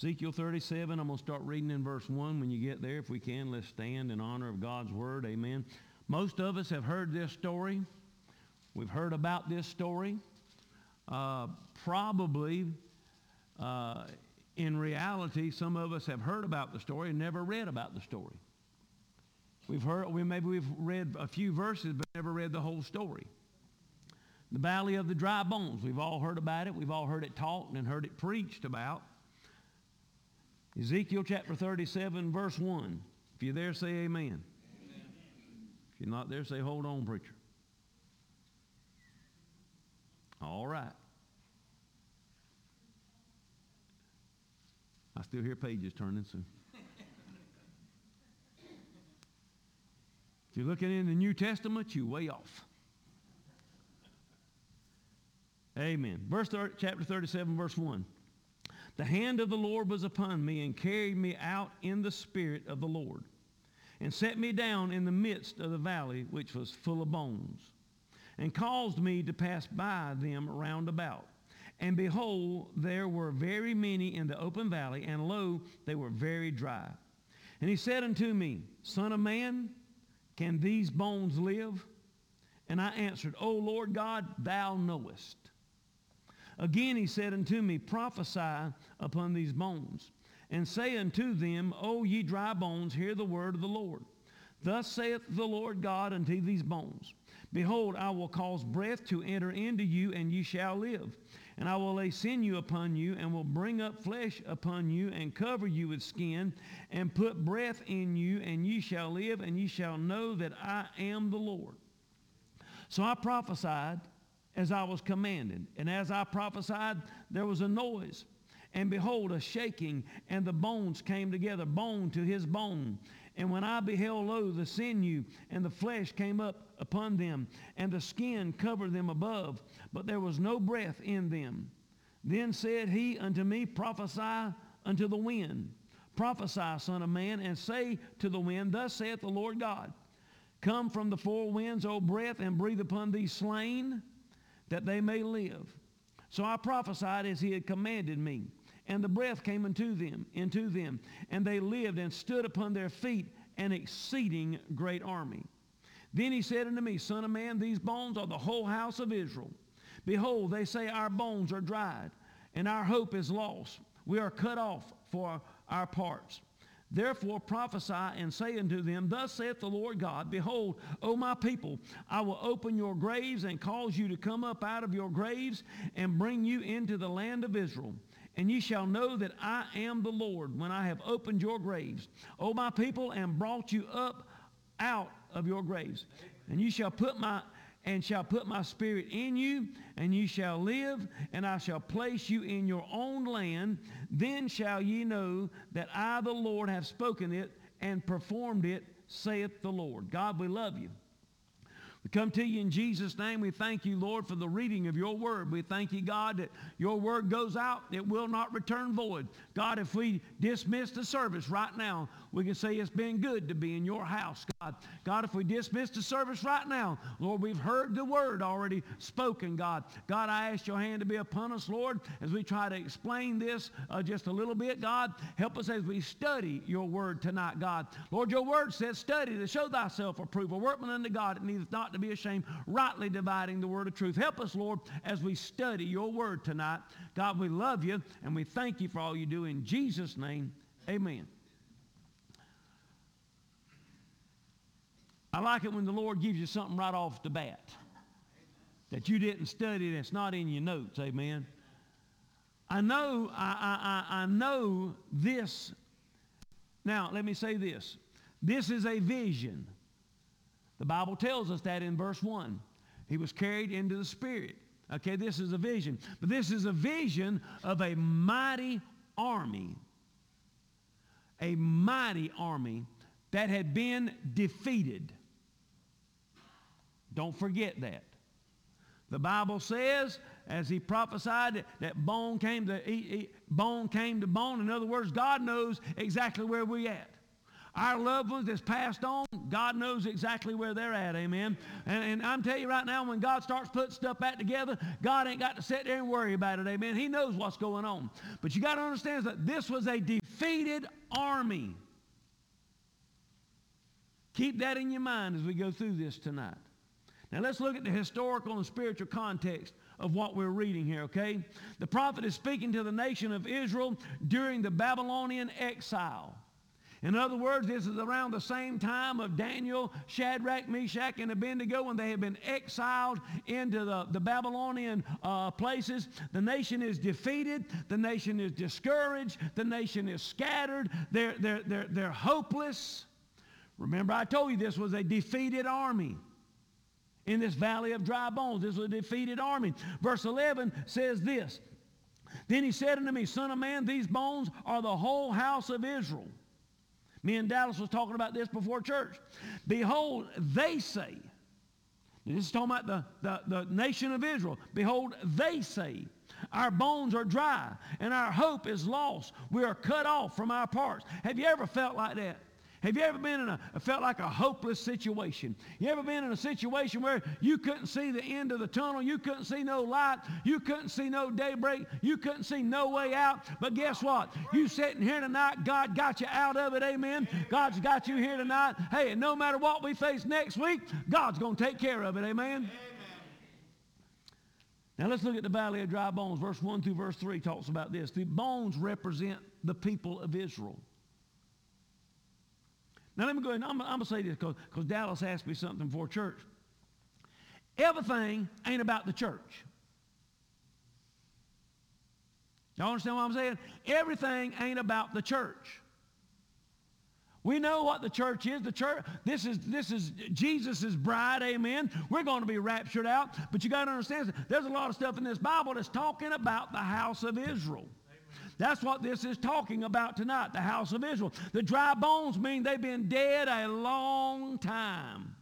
Ezekiel 37, I'm going to start reading in verse 1. When you get there, if we can, let's stand in honor of God's word. Amen. Most of us have heard this story. We've heard about this story. Probably, in reality, some of us have heard about the story and never read about the story. We've read a few verses, but never read the whole story. The Valley of the Dry Bones. We've all heard about it. We've all heard it taught and heard it preached about. Ezekiel chapter 37, verse 1. If you're there, say amen. Amen. If you're not there, say, hold on, preacher. All right. I still hear pages turning soon. If you're looking in the New Testament, you're way off. Amen. Chapter 37, verse 1. The hand of the Lord was upon me and carried me out in the spirit of the Lord and set me down in the midst of the valley which was full of bones and caused me to pass by them round about. And behold, there were very many in the open valley, and lo, they were very dry. And he said unto me, Son of man, can these bones live? And I answered, O Lord God, thou knowest. Again he said unto me, Prophesy upon these bones, and say unto them, O ye dry bones, hear the word of the Lord. Thus saith the Lord God unto these bones, Behold, I will cause breath to enter into you, and ye shall live. And I will lay sinew upon you, and will bring up flesh upon you, and cover you with skin, and put breath in you, and ye shall live, and ye shall know that I am the Lord. So I prophesied as I was commanded. And as I prophesied, there was a noise. And behold, a shaking, and the bones came together, bone to his bone. And when I beheld, lo, the sinew and the flesh came up upon them, and the skin covered them above, but there was no breath in them. Then said he unto me, Prophesy unto the wind. Prophesy, son of man, and say to the wind, Thus saith the Lord God, Come from the four winds, O breath, and breathe upon these slain, that they may live. So I prophesied as he had commanded me. And the breath came into them, and they lived and stood upon their feet, an exceeding great army. Then he said unto me, Son of man, these bones are the whole house of Israel. Behold, they say our bones are dried, and our hope is lost. We are cut off for our parts. Therefore prophesy and say unto them, Thus saith the Lord God, Behold, O my people, I will open your graves and cause you to come up out of your graves and bring you into the land of Israel. And ye shall know that I am the Lord when I have opened your graves, O my people, and brought you up out of your graves. And ye shall put my spirit in you, and ye shall live, and I shall place you in your own land. Then shall ye know that I, the Lord, have spoken it and performed it, saith the Lord. God, we love you. We come to you in Jesus' name. We thank you, Lord, for the reading of your word. We thank you, God, that your word goes out. It will not return void. God, if we dismiss the service right now, we can say it's been good to be in your house, God. God, if we dismiss the service right now, Lord, we've heard the word already spoken, God. God, I ask your hand to be upon us, Lord, as we try to explain this just a little bit, God. Help us as we study your word tonight, God. Lord, your word says, study to show thyself approved, a workman unto God that needeth not to be ashamed, rightly dividing the word of truth. Help us, Lord, as we study your word tonight. God, we love you, and we thank you for all you do. In Jesus' name, amen. I like it when the Lord gives you something right off the bat that you didn't study, that's not in your notes. Amen. I know this. Now, let me say this. This is a vision. The Bible tells us that in verse 1. He was carried into the Spirit. Okay, this is a vision. But this is a vision of a mighty army. A mighty army that had been defeated. Don't forget that. The Bible says, as he prophesied, that bone came to bone. In other words, God knows exactly where we're at. Our loved ones that's passed on, God knows exactly where they're at, amen. And I'm telling you right now, when God starts putting stuff back together, God ain't got to sit there and worry about it, amen. He knows what's going on. But you got to understand that this was a defeated army. Keep that in your mind as we go through this tonight. Now let's look at the historical and spiritual context of what we're reading here, okay? The prophet is speaking to the nation of Israel during the Babylonian exile. In other words, this is around the same time of Daniel, Shadrach, Meshach, and Abednego when they had been exiled into the Babylonian places. The nation is defeated. The nation is discouraged. The nation is scattered. They're hopeless. Remember, I told you this was a defeated army. In this valley of dry bones, this was a defeated army. Verse 11 says this. Then he said unto me, Son of man, these bones are the whole house of Israel. Me and Dallas was talking about this before church. Behold, they say, this is talking about the nation of Israel. Behold, they say, our bones are dry and our hope is lost. We are cut off from our parts. Have you ever felt like that? Have you ever been felt like a hopeless situation? You ever been in a situation where you couldn't see the end of the tunnel? You couldn't see no light. You couldn't see no daybreak. You couldn't see no way out. But guess what? You sitting here tonight, God got you out of it, amen? God's got you here tonight. Hey, and no matter what we face next week, God's going to take care of it, amen? Now let's look at the valley of dry bones. Verse 1 through verse 3 talks about this. The bones represent the people of Israel. Now let me go ahead. I'm going to say this because Dallas asked me something before church. Everything ain't about the church. Y'all understand what I'm saying? Everything ain't about the church. We know what the church is. The church, this is Jesus' bride, amen. We're going to be raptured out. But you got to understand, there's a lot of stuff in this Bible that's talking about the house of Israel. That's what this is talking about tonight, the house of Israel. The dry bones mean they've been dead a long time.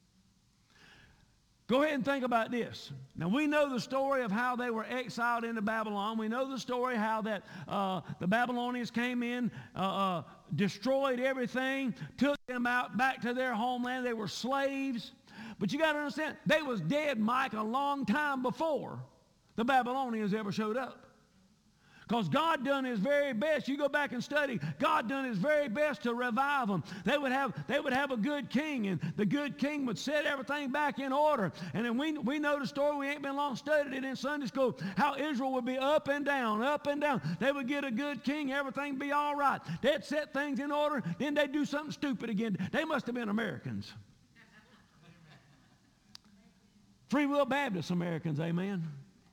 Go ahead and think about this. Now, we know the story of how they were exiled into Babylon. We know the story how that the Babylonians came in, destroyed everything, took them out back to their homeland. They were slaves. But you got to understand, they was dead, Mike, a long time before the Babylonians ever showed up. Because God done his very best. You go back and study. God done his very best to revive them. They would have a good king, and the good king would set everything back in order. And then we know the story. We ain't been long studied it in Sunday school, how Israel would be up and down, up and down. They would get a good king. Everything be all right. They'd set things in order. Then they'd do something stupid again. They must have been Americans. Free will Baptist Americans, amen.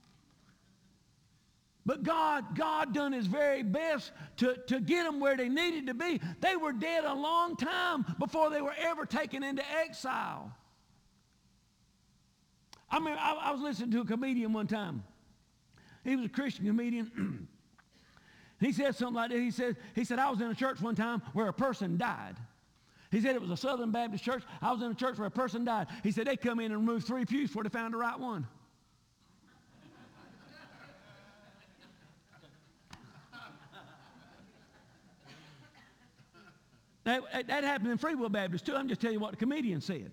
But God done his very best to get them where they needed to be. They were dead a long time before they were ever taken into exile. I mean, I was listening to a comedian one time. He was a Christian comedian. He said something like this. He said, I was in a church one time where a person died. He said it was a Southern Baptist church. I was in a church where a person died. He said they come in and removed 3 pews before they found the right one. That happened in Free Will Baptist too. I'm just telling you what the comedian said.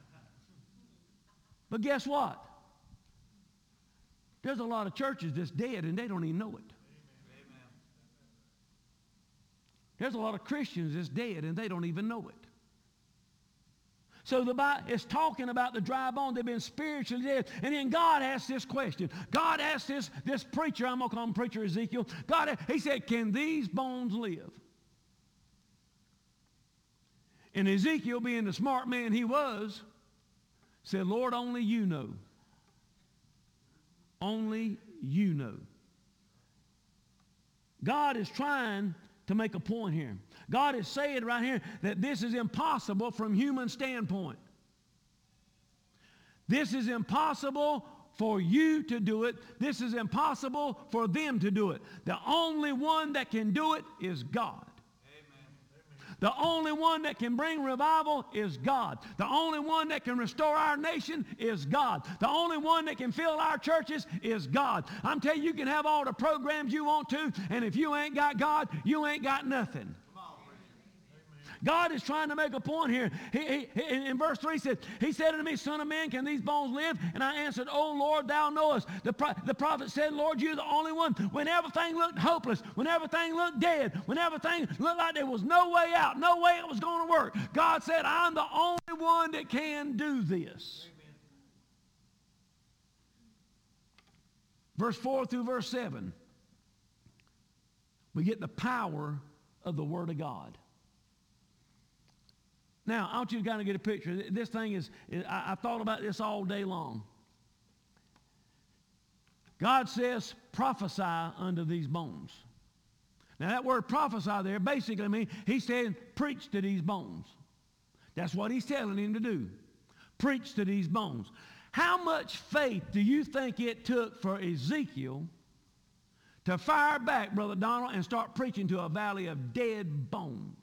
But guess what? There's a lot of churches that's dead and they don't even know it. Amen. There's a lot of Christians that's dead and they don't even know it. So the Bible is talking about the dry bones. They've been spiritually dead. And then God asked this question. God asked this preacher, I'm going to call him Preacher Ezekiel. He said, can these bones live? And Ezekiel, being the smart man he was, said, Lord, only you know. Only you know. God is trying to make a point here. God is saying right here that this is impossible from human standpoint. This is impossible for you to do it. This is impossible for them to do it. The only one that can do it is God. The only one that can bring revival is God. The only one that can restore our nation is God. The only one that can fill our churches is God. I'm telling you, you can have all the programs you want to, and if you ain't got God, you ain't got nothing. God is trying to make a point here. In verse 3 he said unto me, Son of man, can these bones live? And I answered, O Lord, thou knowest. The prophet said, Lord, you're the only one. When everything looked hopeless, when everything looked dead, when everything looked like there was no way out, no way it was going to work, God said, I'm the only one that can do this. Amen. Verse 4 through verse 7, we get the power of the Word of God. Now, I want you to kind of get a picture. This thing is I thought about this all day long. God says, prophesy unto these bones. Now, that word prophesy there basically means he's saying, preach to these bones. That's what he's telling him to do. Preach to these bones. How much faith do you think it took for Ezekiel to fire back, Brother Donald, and start preaching to a valley of dead bones?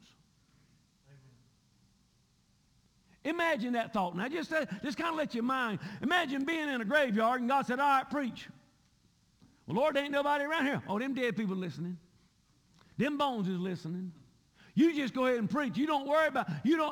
Imagine that thought. Now, just kind of let your mind. Imagine being in a graveyard and God said, all right, preach. Well, Lord, there ain't nobody around here. Oh, them dead people listening. Them bones is listening. You just go ahead and preach. You don't worry about,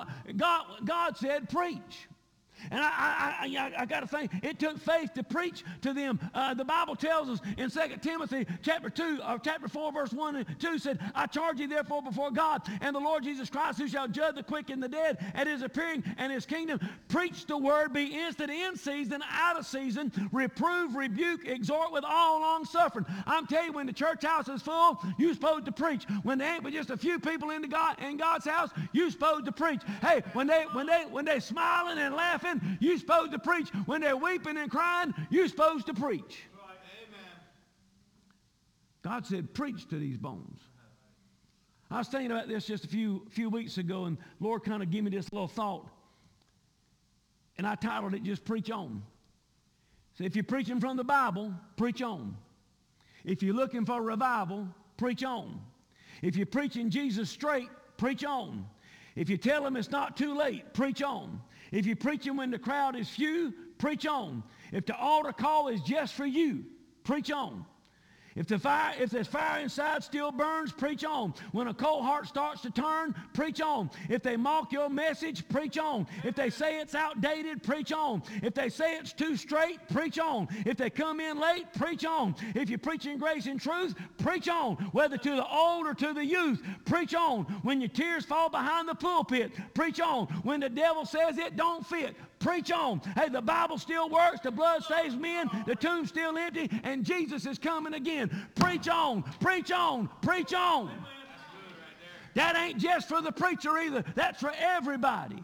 God said preach. And I got to think, it took faith to preach to them. The Bible tells us in 2 Timothy chapter 4, verse 1 and 2 said, I charge you therefore before God and the Lord Jesus Christ, who shall judge the quick and the dead at his appearing and his kingdom. Preach the word, be instant in season, out of season, reprove, rebuke, exhort with all long suffering. I'm telling you, when the church house is full, you're supposed to preach. When there ain't but just a few people in God's house, you're supposed to preach. Hey, when they smiling and laughing, you're supposed to preach. When they're weeping and crying, you're supposed to preach. Right. Amen. God said, preach to these bones. I was thinking about this just a few weeks ago, and Lord kind of gave me this little thought. And I titled it, just preach on. So if you're preaching from the Bible, preach on. If you're looking for revival, preach on. If you're preaching Jesus straight, preach on. If you tell them it's not too late, preach on. If you're preaching when the crowd is few, preach on. If the altar call is just for you, preach on. If there's fire inside still burns, preach on. When a cold heart starts to turn, preach on. If they mock your message, preach on. If they say it's outdated, preach on. If they say it's too straight, preach on. If they come in late, preach on. If you're preaching grace and truth, preach on. Whether to the old or to the youth, preach on. When your tears fall behind the pulpit, preach on. When the devil says it don't fit, preach on. Hey, the Bible still works. The blood saves men. The tomb's still empty. And Jesus is coming again. Preach on. Preach on. Preach on. That ain't just for the preacher either. That's for everybody.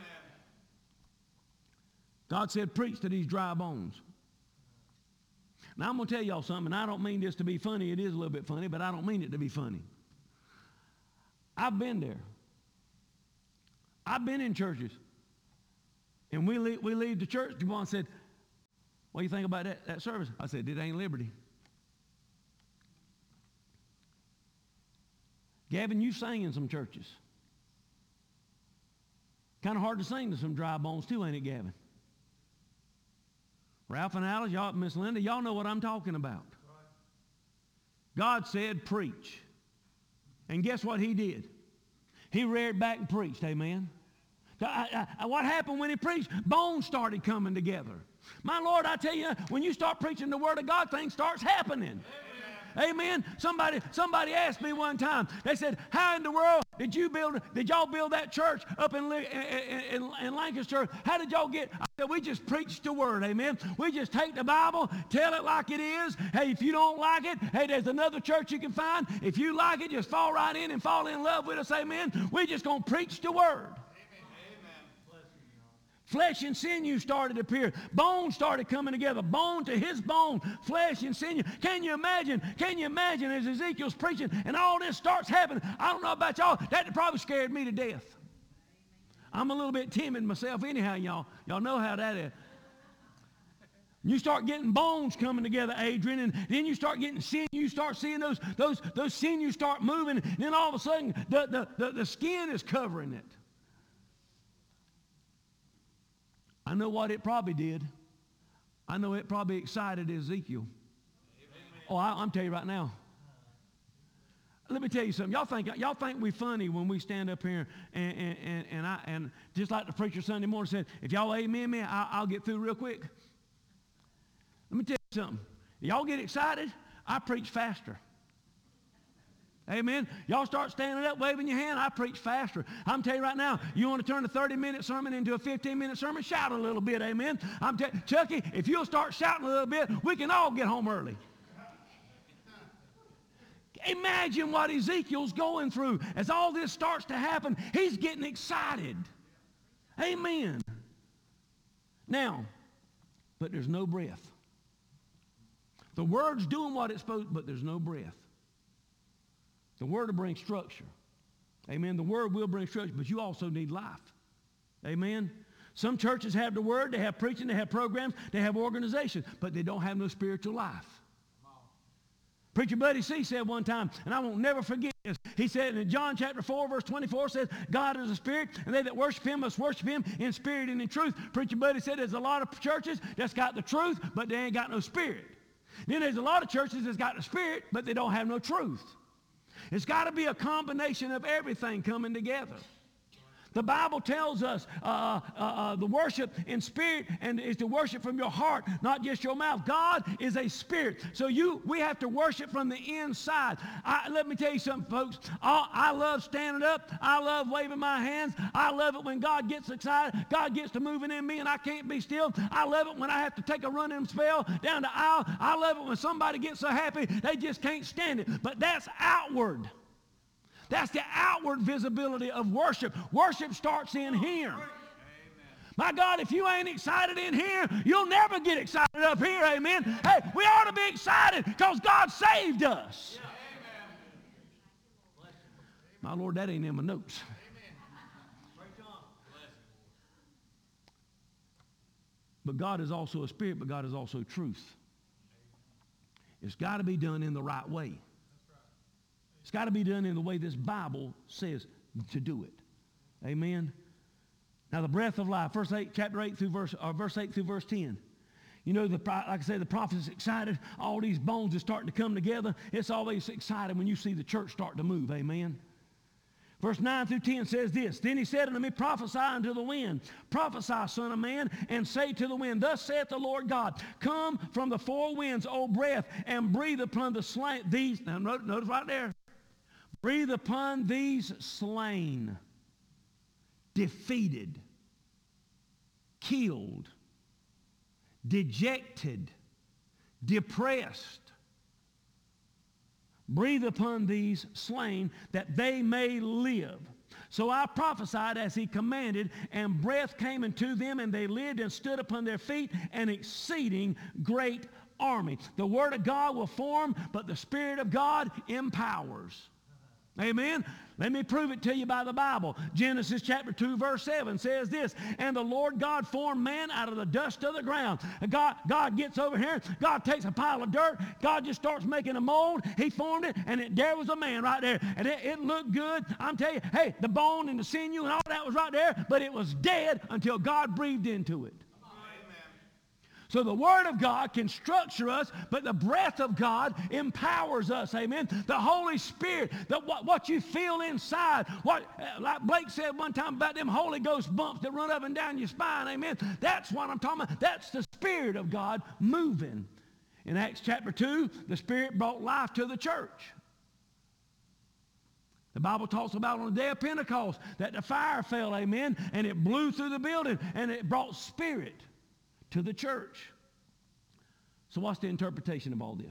God said, preach to these dry bones. Now, I'm going to tell y'all something. I don't mean this to be funny. It is a little bit funny, but I don't mean it to be funny. I've been there. I've been in churches. And we leave the church. Javon said, what do you think about that service? I said, it ain't liberty. Gavin, you sang in some churches. Kind of hard to sing to some dry bones too, ain't it, Gavin? Ralph and Alice, y'all, Miss Linda, y'all know what I'm talking about. God said, preach. And guess what he did? He reared back and preached, amen. What happened when he preached? Bones started coming together. My Lord, I tell you, when you start preaching the Word of God, things starts happening. Amen. Somebody asked me one time, they said, how in the world did y'all build that church up in Lancaster? How did y'all get? I said, we just preach the word, amen. We just take the Bible, tell it like it is. Hey, if you don't like it, hey, there's another church you can find. If you like it, just fall right in and fall in love with us, amen. We just going to preach the word. Flesh and sinew started to appear. Bones started coming together. Bone to his bone, flesh and sinew. Can you imagine as Ezekiel's preaching and all this starts happening? I don't know about y'all. That probably scared me to death. I'm a little bit timid myself anyhow, y'all. Y'all know how that is. You start getting bones coming together, Adrian, and then you start getting sinew. You start seeing those sinews start moving, and then all of a sudden the skin is covering it. I know what it probably did. I know it probably excited Ezekiel. Amen. Oh, I'm telling you right now. Let me tell you something. Y'all think we funny when we stand up here and just like the preacher Sunday morning said, if y'all amen me, I'll get through real quick. Let me tell you something. Y'all get excited, I preach faster. Amen. Y'all start standing up, waving your hand, I preach faster. I'm telling you right now, you want to turn a 30-minute sermon into a 15-minute sermon, shout a little bit, amen. Chucky, if you'll start shouting a little bit, we can all get home early. Imagine what Ezekiel's going through. As all this starts to happen, he's getting excited. Amen. Now, but there's no breath. The word's doing what it's supposed to, but there's no breath. The word will bring structure. Amen. The word will bring structure, but you also need life. Amen. Some churches have the word, they have preaching, they have programs, they have organization, but they don't have no spiritual life. Preacher Buddy C said one time, and I won't never forget this. He said in John chapter 4, verse 24 says, God is a spirit, and they that worship him must worship him in spirit and in truth. Preacher Buddy said there's a lot of churches that's got the truth, but they ain't got no spirit. Then there's a lot of churches that's got the spirit, but they don't have no truth. It's got to be a combination of everything coming together. The Bible tells us the worship in spirit and is to worship from your heart, not just your mouth. God is a spirit. So we have to worship from the inside. Let me tell you something, folks. I love standing up. I love waving my hands. I love it when God gets excited. God gets to moving in me and I can't be still. I love it when I have to take a running spell down the aisle. I love it when somebody gets so happy they just can't stand it. But that's outward. That's the outward visibility of worship. Worship starts in here. Amen. My God, if you ain't excited in here, you'll never get excited up here. Amen. Hey, we ought to be excited because God saved us. Yeah. My Lord, that ain't in my notes. But God is also a spirit, but God is also truth. It's got to be done in the right way. It's got to be done in the way this Bible says to do it. Amen. Now the breath of life, verse 8 through verse 10. You know, like I say, the prophet's excited. All these bones are starting to come together. It's always exciting when you see the church start to move. Amen. Verse 9 through 10 says this, Then he said unto me, Prophesy unto the wind. Prophesy, son of man, and say to the wind, Thus saith the Lord God, Come from the four winds, O breath, and breathe upon the slain. These, now notice right there. Breathe upon these slain, defeated, killed, dejected, depressed. Breathe upon these slain that they may live. So I prophesied as he commanded, and breath came into them, and they lived and stood upon their feet, an exceeding great army. The word of God will form, but the Spirit of God empowers. Amen. Let me prove it to you by the Bible. Genesis chapter 2 verse 7 says this, And the Lord God formed man out of the dust of the ground. God gets over here. God takes a pile of dirt. God just starts making a mold. He formed it, and there was a man right there. And it looked good. I'm telling you, hey, the bone and the sinew and all that was right there, but it was dead until God breathed into it. So the Word of God can structure us, but the breath of God empowers us, amen? The Holy Spirit, what you feel inside, like Blake said one time about them Holy Ghost bumps that run up and down your spine, amen? That's what I'm talking about. That's the Spirit of God moving. In Acts chapter 2, the Spirit brought life to the church. The Bible talks about on the day of Pentecost that the fire fell, amen, and it blew through the building, and it brought spirit to the church. So what's the interpretation of all this?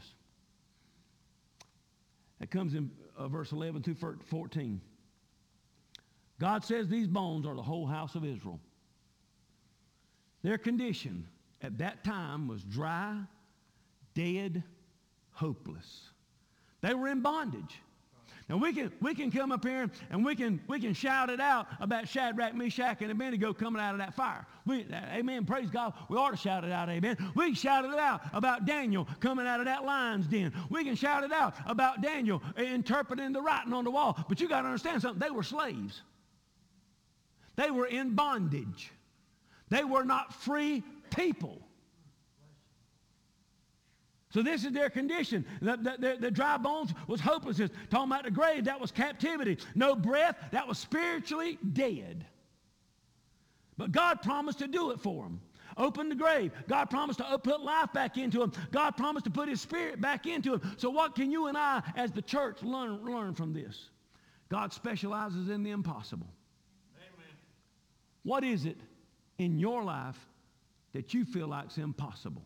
That comes in verse 11 through 14. God says these bones are the whole house of Israel. Their condition at that time was dry, dead, hopeless. They were in bondage. Now we can come up here and we can shout it out about Shadrach, Meshach, and Abednego coming out of that fire. Amen. Praise God. We ought to shout it out. Amen. We can shout it out about Daniel coming out of that lion's den. We can shout it out about Daniel interpreting the writing on the wall. But you got to understand something. They were slaves. They were in bondage. They were not free people. So this is their condition. The dry bones was hopelessness. Talking about the grave, that was captivity. No breath, that was spiritually dead. But God promised to do it for them. Open the grave. God promised to put life back into them. God promised to put his spirit back into them. So what can you and I as the church learn from this? God specializes in the impossible. Amen. What is it in your life that you feel like is impossible?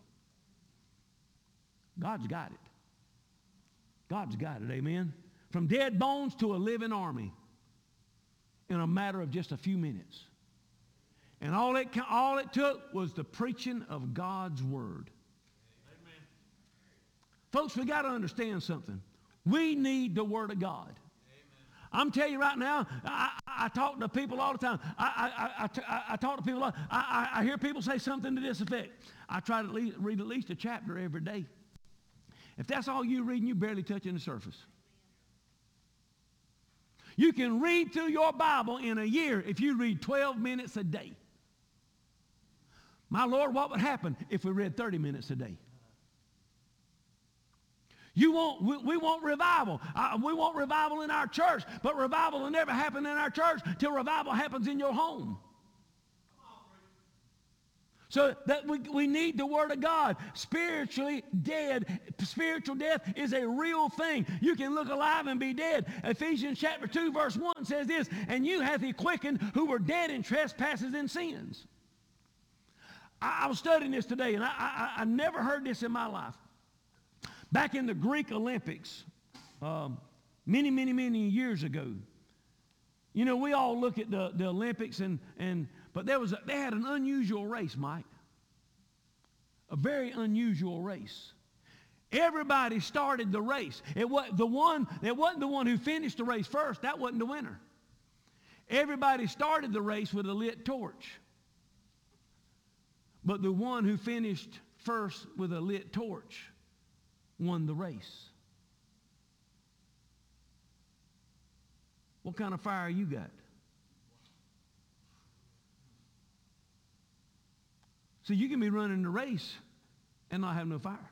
God's got it. God's got it, amen? From dead bones to a living army in a matter of just a few minutes. And all it took was the preaching of God's word. Amen. Folks, we got to understand something. We need the word of God. Amen. I'm telling you right now, I talk to people all the time. I talk to people. I hear people say something to this effect. I try to read at least a chapter every day. If that's all you're reading, you're barely touching the surface. You can read through your Bible in a year if you read 12 minutes a day. My Lord, what would happen if we read 30 minutes a day? We want revival. We want revival in our church, but revival will never happen in our church till revival happens in your home. So that we need the word of God. Spiritually dead. Spiritual death is a real thing. You can look alive and be dead. Ephesians chapter 2 verse 1 says this, and you hath he quickened who were dead in trespasses and sins. I was studying this today, and I never heard this in my life. Back in the Greek Olympics, many years ago, you know, we all look at the Olympics, but they had an unusual race, Mike. A very unusual race. Everybody started the race. It wasn't the one who finished the race first. That wasn't the winner. Everybody started the race with a lit torch. But the one who finished first with a lit torch won the race. What kind of fire you got? So you can be running the race and not have no fire.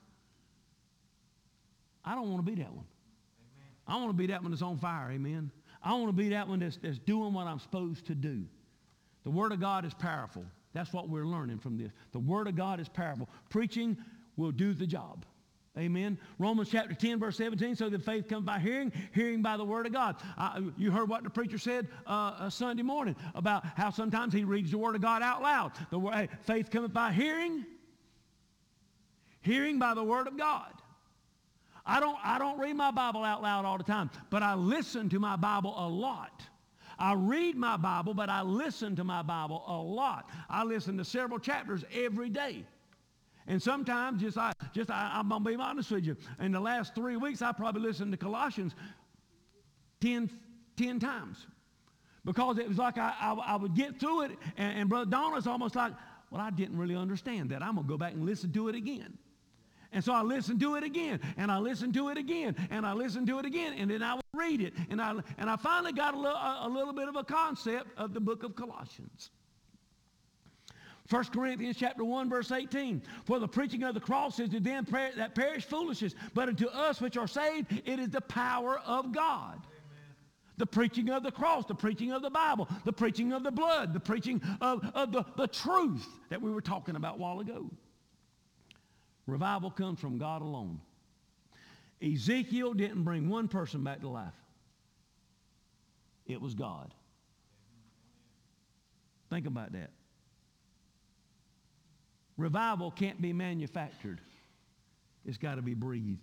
I don't want to be that one. Amen. I want to be that one that's on fire, amen. I want to be that one that's doing what I'm supposed to do. The Word of God is powerful. That's what we're learning from this. The Word of God is powerful. Preaching will do the job. Amen. Romans chapter 10, verse 17, so that faith comes by hearing, hearing by the Word of God. You heard what the preacher said Sunday morning about how sometimes he reads the Word of God out loud. Faith cometh by hearing, hearing by the Word of God. I don't read my Bible out loud all the time, but I listen to my Bible a lot. I read my Bible, but I listen to my Bible a lot. I listen to several chapters every day. And sometimes, I'm going to be honest with you, in the last 3 weeks, I probably listened to Colossians 10 times. Because it was like I would get through it, and Brother Donald's almost like, well, I didn't really understand that. I'm going to go back and listen to it again. And so I listened to it again, and I listened to it again, and I listened to it again, and then I would read it. And I finally got a little bit of a concept of the book of Colossians. 1 Corinthians chapter 1, verse 18. For the preaching of the cross is to them that perish foolishness, but unto us which are saved, it is the power of God. Amen. The preaching of the cross, the preaching of the Bible, the preaching of the blood, the preaching of the truth that we were talking about a while ago. Revival comes from God alone. Ezekiel didn't bring one person back to life. It was God. Think about that. Revival can't be manufactured. It's got to be breathed.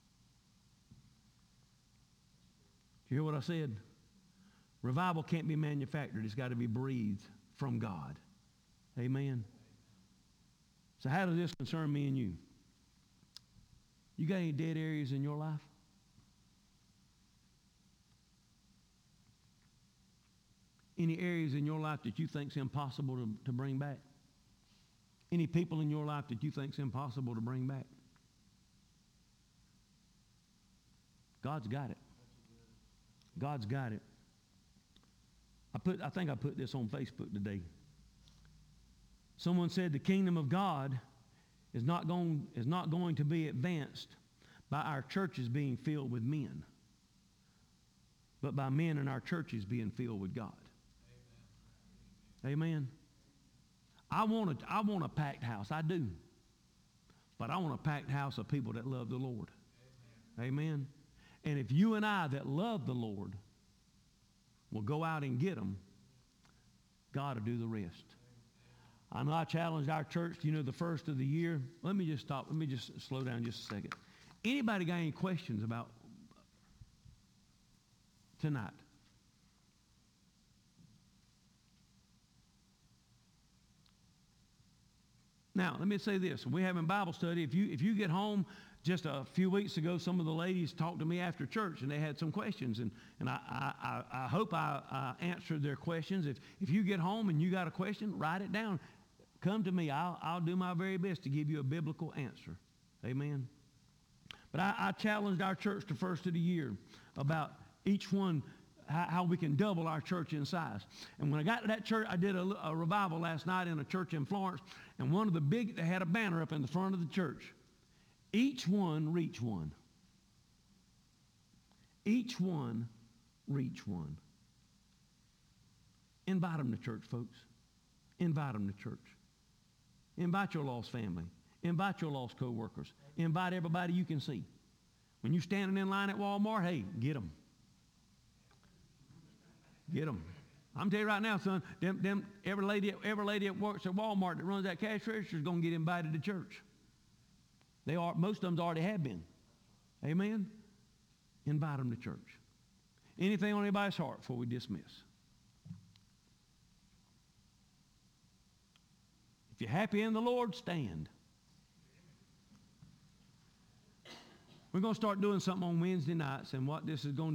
Do you hear what I said? Revival can't be manufactured. It's got to be breathed from God. Amen. So how does this concern me and you? You got any dead areas in your life? Any areas in your life that you think is impossible to bring back? Any people in your life that you think is impossible to bring back? God's got it. God's got it. I think I put this on Facebook today. Someone said the kingdom of God is not going to be advanced by our churches being filled with men, but by men in our churches being filled with God. Amen. I want a packed house. I do. But I want a packed house of people that love the Lord. Amen. And if you and I that love the Lord will go out and get them, God will do the rest. I know I challenged our church, the first of the year. Let me just stop. Let me just slow down just a second. Anybody got any questions about tonight? Now, let me say this. We're having Bible study. If you get home, just a few weeks ago, some of the ladies talked to me after church, and they had some questions. And I hope I answered their questions. If you get home and you got a question, write it down. Come to me. I'll do my very best to give you a biblical answer. Amen. But I challenged our church the first of the year about each one, how we can double our church in size. And when I got to that church, I did a revival last night in a church in Florence, and they had a banner up in the front of the church. Each one reach one. Each one reach one. Invite them to church, folks. Invite them to church. Invite your lost family. Invite your lost co-workers. Invite everybody you can see. When you're standing in line at Walmart, hey, get them. Get them. I'm telling you right now, son, every lady that works at Walmart that runs that cash register is going to get invited to church. Most of them already have been. Amen? Invite them to church. Anything on anybody's heart before we dismiss? If you're happy in the Lord, stand. We're going to start doing something on Wednesday nights, and what this is going to